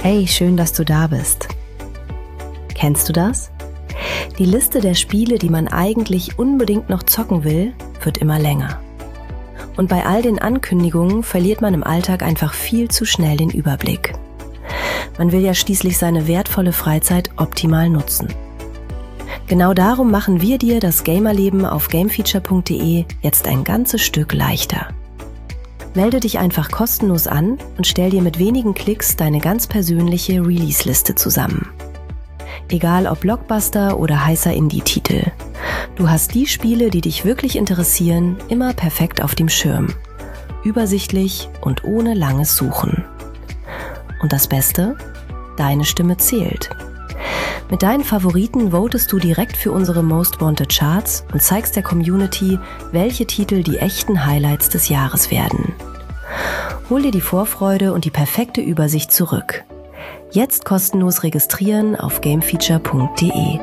Hey, schön, dass du da bist. Kennst du das? Die Liste der Spiele, die man eigentlich unbedingt noch zocken will, wird immer länger. Und bei all den Ankündigungen verliert man im Alltag einfach viel zu schnell den Überblick. Man will ja schließlich seine wertvolle Freizeit optimal nutzen. Genau darum machen wir dir das Gamerleben auf gamefeature.de jetzt ein ganzes Stück leichter. Melde dich einfach kostenlos an und stell dir mit wenigen Klicks deine ganz persönliche Release-Liste zusammen. Egal ob Blockbuster oder heißer Indie-Titel. Du hast die Spiele, die dich wirklich interessieren, immer perfekt auf dem Schirm. Übersichtlich und ohne langes Suchen. Und das Beste? Deine Stimme zählt. Mit deinen Favoriten votest du direkt für unsere Most Wanted Charts und zeigst der Community, welche Titel die echten Highlights des Jahres werden. Hol dir die Vorfreude und die perfekte Übersicht zurück. Jetzt kostenlos registrieren auf gamefeature.de.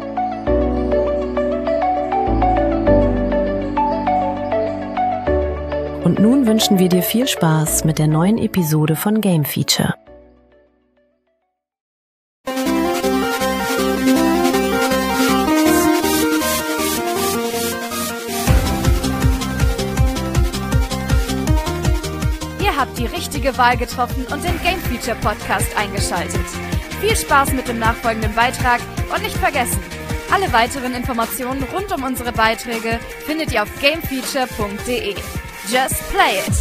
Und nun wünschen wir dir viel Spaß mit der neuen Episode von Game Feature. Die richtige Wahl getroffen und den Game Feature Podcast eingeschaltet. Viel Spaß mit dem nachfolgenden Beitrag und nicht vergessen, alle weiteren Informationen rund um unsere Beiträge findet ihr auf gamefeature.de. Just play it!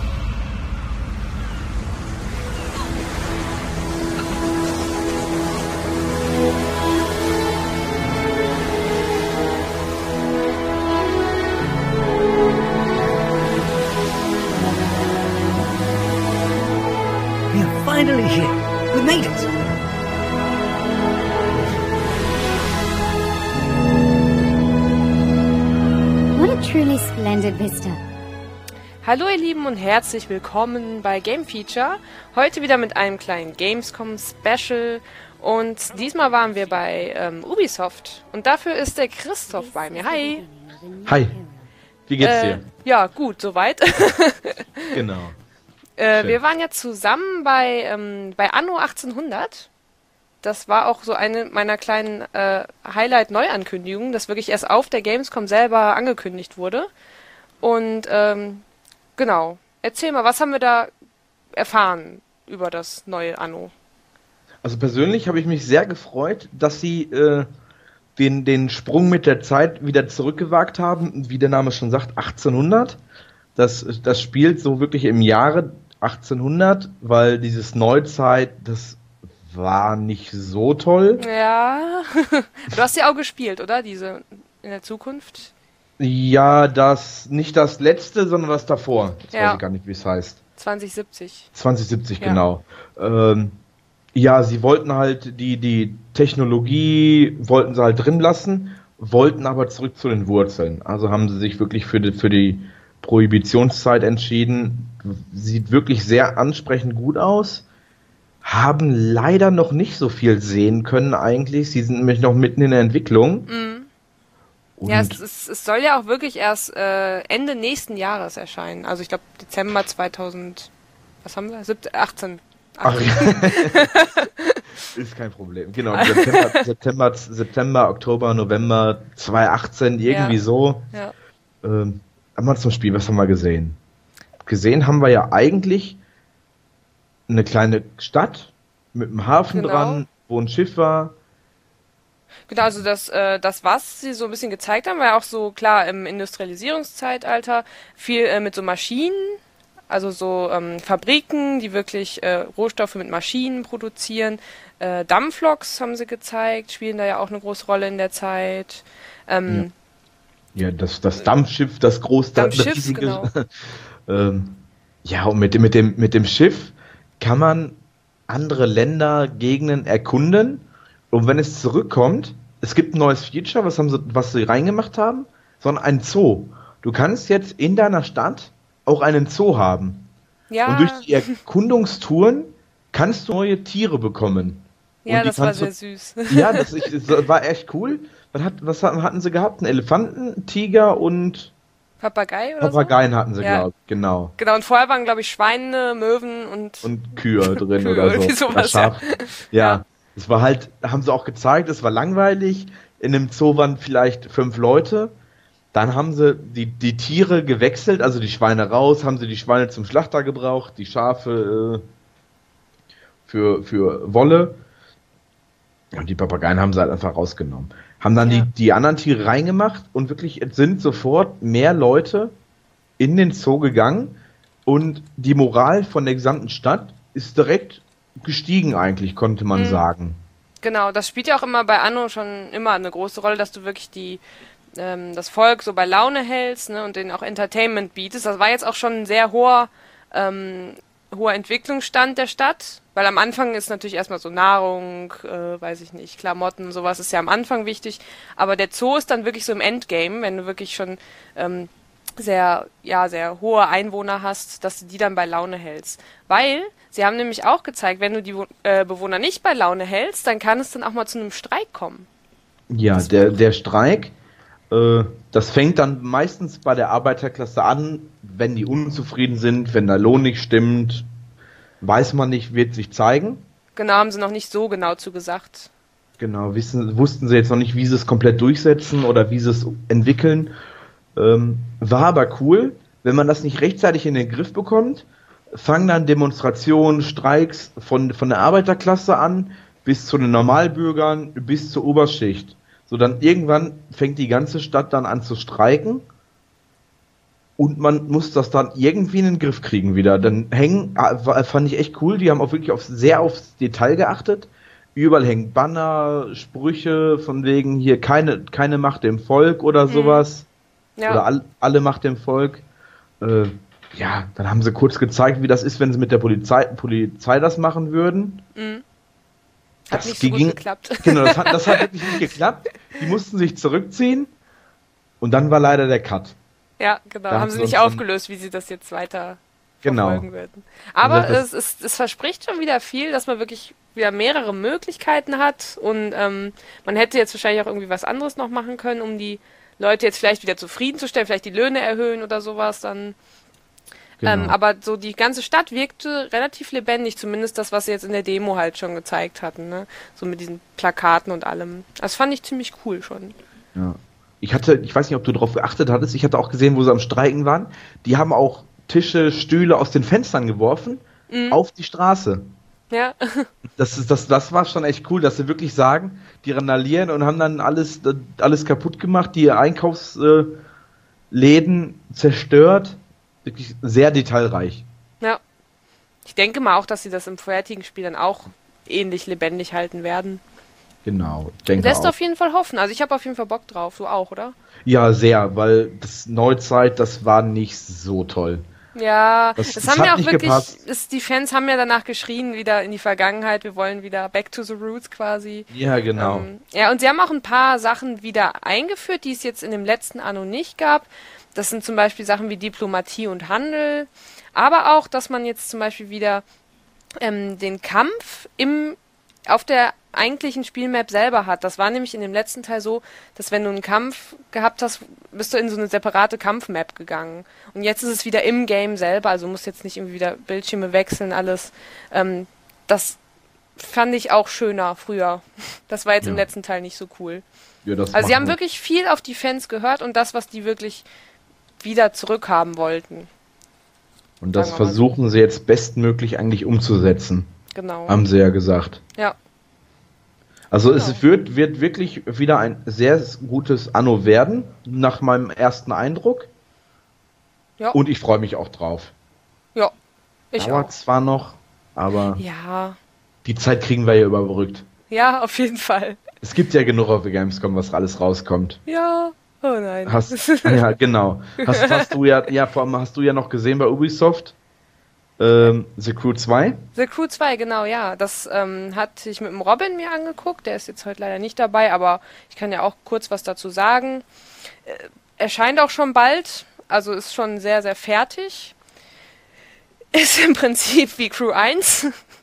Finally here. We made it. What a truly splendid vista. Hallo ihr Lieben und herzlich willkommen bei Game Feature. Heute wieder mit einem kleinen Gamescom Special und diesmal waren wir bei Ubisoft und dafür ist der Christoph bei mir. Hi. Hi. Wie geht's dir? Ja, gut, soweit. Genau. Wir waren ja zusammen bei Anno 1800. Das war auch so eine meiner kleinen Highlight-Neuankündigungen, das wirklich erst auf der Gamescom selber angekündigt wurde. Und genau, erzähl mal, was haben wir da erfahren über das neue Anno? Also persönlich habe ich mich sehr gefreut, dass sie den Sprung mit der Zeit wieder zurückgewagt haben. Wie der Name schon sagt, 1800. Das spielt so wirklich im Jahre 1800, weil dieses Neuzeit, das war nicht so toll. Ja, du hast ja auch gespielt, oder? Diese in der Zukunft? Ja, nicht das letzte, sondern was davor. Jetzt weiß ich gar nicht, wie es heißt. 2070. 2070, genau. Ja, sie wollten halt die Technologie, wollten sie halt drin lassen, wollten aber zurück zu den Wurzeln. Also haben sie sich wirklich für die Prohibitionszeit entschieden. Sieht wirklich sehr ansprechend gut aus. Haben leider noch nicht so viel sehen können eigentlich. Sie sind nämlich noch mitten in der Entwicklung. Mhm. Ja, es soll ja auch wirklich erst Ende nächsten Jahres erscheinen. Also ich glaube Dezember 2000, was haben wir? 18. Ach, ist kein Problem. Genau, September, Oktober, November 2018, irgendwie so. Ja. Einmal zum Spiel, was haben wir gesehen? Gesehen haben wir ja eigentlich eine kleine Stadt mit einem Hafen dran, wo ein Schiff war. Genau, also das was sie so ein bisschen gezeigt haben, war ja auch so, klar, im Industrialisierungszeitalter viel mit so Maschinen, also so Fabriken, die wirklich Rohstoffe mit Maschinen produzieren. Dampfloks haben sie gezeigt, spielen da ja auch eine große Rolle in der Zeit. Ja, das Dampfschiff, das riesige. Genau. Ja, und mit dem Schiff kann man andere Länder, Gegenden erkunden. Und wenn es zurückkommt, es gibt ein neues Feature, was sie reingemacht haben, sondern ein Zoo. Du kannst jetzt in deiner Stadt auch einen Zoo haben. Ja. Und durch die Erkundungstouren kannst du neue Tiere bekommen. Ja, das war sehr süß. Ja, das war echt cool. Was hatten sie gehabt? Einen Elefanten, einen Tiger und Papagei oder Papageien hatten sie, glaube ich, genau. Genau, und vorher waren, glaube ich, Schweine, Möwen und Kühe drin Kühe, oder so. sowas, ja. Es war halt, haben sie auch gezeigt, es war langweilig. In dem Zoo waren vielleicht 5 Leute. Dann haben sie die Tiere gewechselt, also die Schweine raus, haben sie die Schweine zum Schlachter gebraucht, die Schafe für Wolle. Und die Papageien haben sie halt einfach rausgenommen. Haben dann die anderen Tiere reingemacht und wirklich, es sind sofort mehr Leute in den Zoo gegangen und die Moral von der gesamten Stadt ist direkt gestiegen eigentlich, konnte man sagen. Genau, das spielt ja auch immer bei Anno schon immer eine große Rolle, dass du wirklich das Volk so bei Laune hältst, ne, und denen auch Entertainment bietest. Das war jetzt auch schon ein sehr hoher Entwicklungsstand der Stadt, weil am Anfang ist natürlich erstmal so Nahrung, weiß ich nicht, Klamotten, sowas ist ja am Anfang wichtig, aber der Zoo ist dann wirklich so im Endgame, wenn du wirklich schon sehr hohe Einwohner hast, dass du die dann bei Laune hältst. Weil sie haben nämlich auch gezeigt, wenn du die Bewohner nicht bei Laune hältst, dann kann es dann auch mal zu einem Streik kommen. Ja, der Streik, das fängt dann meistens bei der Arbeiterklasse an, wenn die unzufrieden sind, wenn der Lohn nicht stimmt, weiß man nicht, wird sich zeigen. Genau, haben sie noch nicht so genau zugesagt. Genau, wussten sie jetzt noch nicht, wie sie es komplett durchsetzen oder wie sie es entwickeln. War aber cool, wenn man das nicht rechtzeitig in den Griff bekommt, fangen dann Demonstrationen, Streiks von der Arbeiterklasse an, bis zu den Normalbürgern, bis zur Oberschicht. So, dann irgendwann fängt die ganze Stadt dann an zu streiken und man muss das dann irgendwie in den Griff kriegen wieder. Dann fand ich echt cool, die haben auch wirklich sehr aufs Detail geachtet. Überall hängen Banner, Sprüche von wegen hier keine Macht dem Volk oder sowas. Ja. Oder alle Macht dem Volk. Dann haben sie kurz gezeigt, wie das ist, wenn sie mit der Polizei das machen würden. Hat nicht so gut geklappt. Genau, das hat wirklich nicht geklappt. Die mussten sich zurückziehen und dann war leider der Cut. Ja, genau. Da haben sie nicht aufgelöst, wie sie das jetzt weiter verfolgen würden. Aber es verspricht schon wieder viel, dass man wirklich wieder mehrere Möglichkeiten hat und man hätte jetzt wahrscheinlich auch irgendwie was anderes noch machen können, um die Leute jetzt vielleicht wieder zufriedenzustellen, vielleicht die Löhne erhöhen oder sowas dann. Genau. Aber so die ganze Stadt wirkte relativ lebendig, zumindest das, was sie jetzt in der Demo halt schon gezeigt hatten, ne? So mit diesen Plakaten und allem. Das fand ich ziemlich cool schon. Ja. Ich weiß nicht, ob du darauf geachtet hattest, ich hatte auch gesehen, wo sie am Streiken waren, die haben auch Tische, Stühle aus den Fenstern geworfen, auf die Straße. Ja. Das war schon echt cool, dass sie wirklich sagen, die randalieren und haben dann alles kaputt gemacht, die Einkaufsläden zerstört. Wirklich sehr detailreich. Ja. Ich denke mal auch, dass sie das im vorherigen Spiel dann auch ähnlich lebendig halten werden. Genau, denke lässt auf jeden Fall hoffen. Also ich habe auf jeden Fall Bock drauf. Du auch, oder? Ja, sehr, weil das Neuzeit, das war nicht so toll. Ja, das haben ja auch wirklich, die Fans haben ja danach geschrien, wieder in die Vergangenheit, wir wollen wieder back to the roots quasi. Ja, genau. Und sie haben auch ein paar Sachen wieder eingeführt, die es jetzt in dem letzten Anno nicht gab. Das sind zum Beispiel Sachen wie Diplomatie und Handel, aber auch, dass man jetzt zum Beispiel wieder den Kampf auf der eigentlichen Spielmap selber hat. Das war nämlich in dem letzten Teil so, dass wenn du einen Kampf gehabt hast, bist du in so eine separate Kampfmap gegangen. Und jetzt ist es wieder im Game selber, also musst jetzt nicht irgendwie wieder Bildschirme wechseln, alles. Das fand ich auch schöner früher. Das war jetzt im letzten Teil nicht so cool. Ja, also sie haben wirklich viel auf die Fans gehört und das, was die wirklich wieder zurückhaben wollten. Und das versuchen sie jetzt bestmöglich eigentlich umzusetzen. Genau. Haben sie ja gesagt. Ja. Also es wird wirklich wieder ein sehr gutes Anno werden, nach meinem ersten Eindruck. Ja. Und ich freue mich auch drauf. Ja, ich auch. Dauert zwar noch, aber ja, die Zeit kriegen wir ja überbrückt. Ja, auf jeden Fall. Es gibt ja genug auf der Gamescom, was alles rauskommt. Ja, oh nein. Ja, genau. Hast du ja noch gesehen bei Ubisoft? The Crew 2? The Crew 2, genau, ja. Das hatte ich mit dem Robin mir angeguckt. Der ist jetzt heute leider nicht dabei, aber ich kann ja auch kurz was dazu sagen. Erscheint auch schon bald, also ist schon sehr, sehr fertig. Ist im Prinzip wie Crew 1.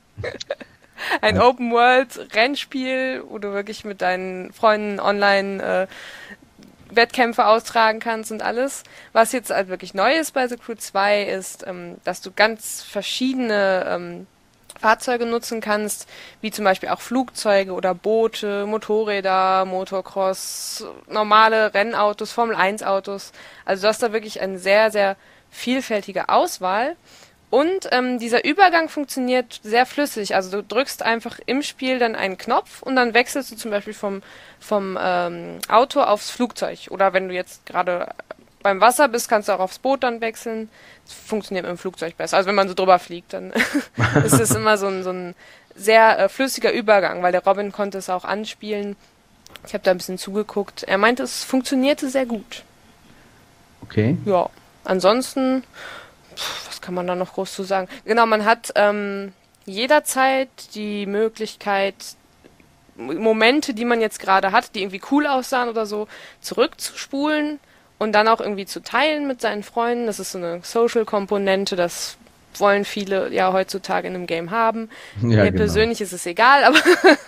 Ein Open-World-Rennspiel, wo du wirklich mit deinen Freunden online Wettkämpfe austragen kannst und alles. Was jetzt halt wirklich neu ist bei The Crew 2 ist, dass du ganz verschiedene Fahrzeuge nutzen kannst, wie zum Beispiel auch Flugzeuge oder Boote, Motorräder, Motocross, normale Rennautos, Formel-1-Autos. Also du hast da wirklich eine sehr, sehr vielfältige Auswahl. Und dieser Übergang funktioniert sehr flüssig. Also du drückst einfach im Spiel dann einen Knopf und dann wechselst du zum Beispiel vom Auto aufs Flugzeug. Oder wenn du jetzt gerade beim Wasser bist, kannst du auch aufs Boot dann wechseln. Das funktioniert mit dem Flugzeug besser. Also wenn man so drüber fliegt, dann ist es immer so ein sehr flüssiger Übergang, weil der Robin konnte es auch anspielen. Ich habe da ein bisschen zugeguckt. Er meinte, es funktionierte sehr gut. Okay. Ja, ansonsten, was kann man da noch groß zu sagen? Genau, man hat jederzeit die Möglichkeit, Momente, die man jetzt gerade hat, die irgendwie cool aussahen oder so, zurückzuspulen und dann auch irgendwie zu teilen mit seinen Freunden. Das ist so eine Social-Komponente, das wollen viele ja heutzutage in einem Game haben. Ja, Mir persönlich ist es egal, aber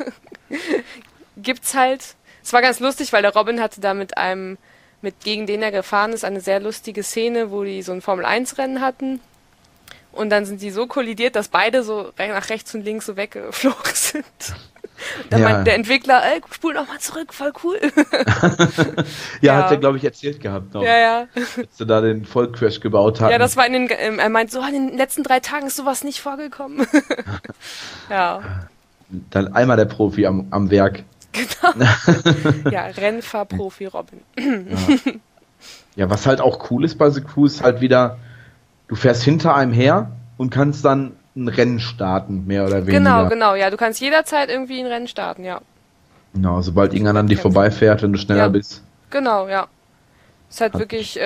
gibt's halt. Es war ganz lustig, weil der Robin hatte da gegen den er gefahren ist, eine sehr lustige Szene, wo die so ein Formel-1-Rennen hatten. Und dann sind die so kollidiert, dass beide so nach rechts und links so weggeflogen sind. Dann meinte der Entwickler, spul noch mal zurück, voll cool. Hat er, glaube ich, erzählt gehabt noch. Ja. Als sie da den Vollcrash gebaut haben. Ja, das war er meint, so in den letzten 3 Tagen ist sowas nicht vorgekommen. Ja. Dann einmal der Profi am Werk. Genau. Ja, Rennfahrprofi Robin. Ja, was halt auch cool ist bei The Crew ist halt wieder, du fährst hinter einem her und kannst dann ein Rennen starten, mehr oder weniger. Genau, ja, du kannst jederzeit irgendwie ein Rennen starten, ja. Genau, sobald irgendeiner an dir vorbeifährt, wenn du schneller bist. Genau, ja. Ist halt wirklich,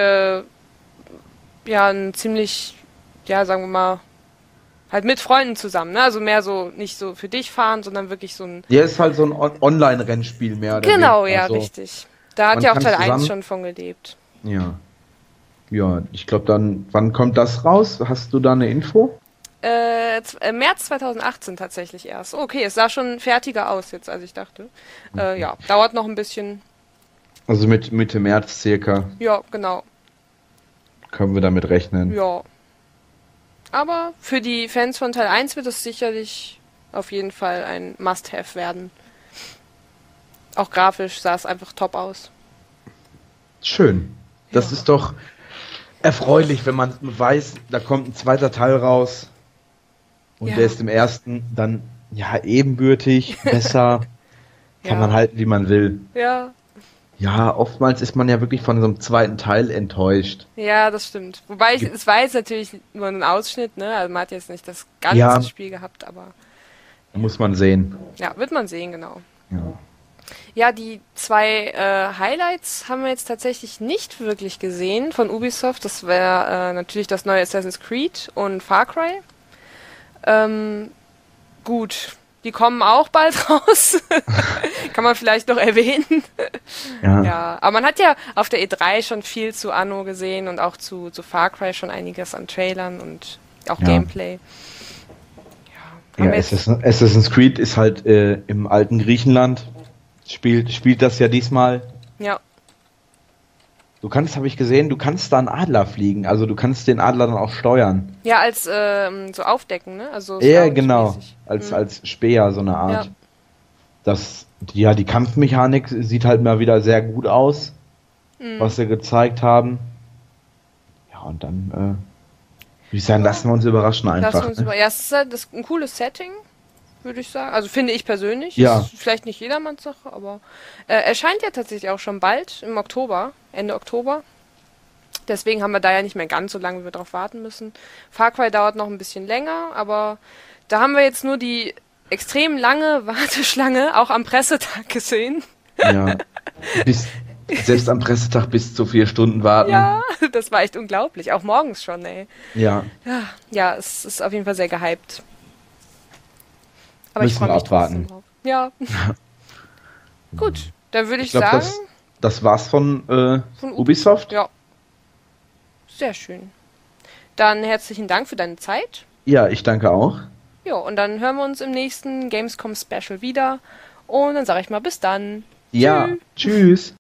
ein ziemlich, sagen wir mal, halt mit Freunden zusammen, ne? Also mehr so, nicht so für dich fahren, sondern wirklich so ein... Ja, ist halt so ein Online-Rennspiel mehr oder weniger. Genau, ja, also, richtig. Da hat ja auch Teil 1 schon von gelebt. Ja. Ja, ich glaube dann, wann kommt das raus? Hast du da eine Info? März 2018 tatsächlich erst. Okay, es sah schon fertiger aus jetzt, als ich dachte. Ja, dauert noch ein bisschen. Also mit Mitte März circa. Ja, genau. Können wir damit rechnen. Ja. Aber für die Fans von Teil 1 wird es sicherlich auf jeden Fall ein Must-Have werden. Auch grafisch sah es einfach top aus. Schön. Das ist doch erfreulich, wenn man weiß, da kommt ein zweiter Teil raus. Und der ist im ersten dann, ebenbürtig, besser, kann man halten, wie man will. Ja. Ja, oftmals ist man ja wirklich von so einem zweiten Teil enttäuscht. Ja, das stimmt. Wobei, es war jetzt natürlich nur ein Ausschnitt, ne? Also man hat jetzt nicht das ganze Spiel gehabt, aber... Muss man sehen. Ja, wird man sehen, genau. Ja. Ja, die 2 Highlights haben wir jetzt tatsächlich nicht wirklich gesehen von Ubisoft. Das wäre natürlich das neue Assassin's Creed und Far Cry. Gut, die kommen auch bald raus. Kann man vielleicht noch erwähnen. Ja, aber man hat ja auf der E3 schon viel zu Anno gesehen und auch zu Far Cry schon einiges an Trailern und auch Gameplay. Assassin's Creed ist halt im alten Griechenland. Spielt das ja diesmal. Ja. Du kannst da einen Adler fliegen. Also du kannst den Adler dann auch steuern. Ja, als so aufdecken, ne? Also ja, genau. Als Speer, so eine Art. Ja. Die Kampfmechanik sieht halt mal wieder sehr gut aus, was sie gezeigt haben. Ja, und dann würde ich sagen, lassen wir uns überraschen einfach. Es ist halt ein cooles Setting, würde ich sagen. Also finde ich persönlich. Ja. Ist vielleicht nicht jedermanns Sache, aber erscheint ja tatsächlich auch schon bald, im Oktober, Ende Oktober. Deswegen haben wir da ja nicht mehr ganz so lange, wie wir drauf warten müssen. Far Cry dauert noch ein bisschen länger, aber da haben wir jetzt nur die extrem lange Warteschlange auch am Pressetag gesehen. Ja. Selbst am Pressetag bis zu 4 Stunden warten. Ja, das war echt unglaublich. Auch morgens schon, ey. Ja. Ja, es ist auf jeden Fall sehr gehypt. Aber Müssen ich freue mich abwarten. drauf. Ja. Gut, dann würde ich glaub, sagen... Das war's von Ubisoft. Ja. Sehr schön. Dann herzlichen Dank für deine Zeit. Ja, ich danke auch. Ja, und dann hören wir uns im nächsten Gamescom Special wieder. Und dann sage ich mal bis dann. Ja, tschüss.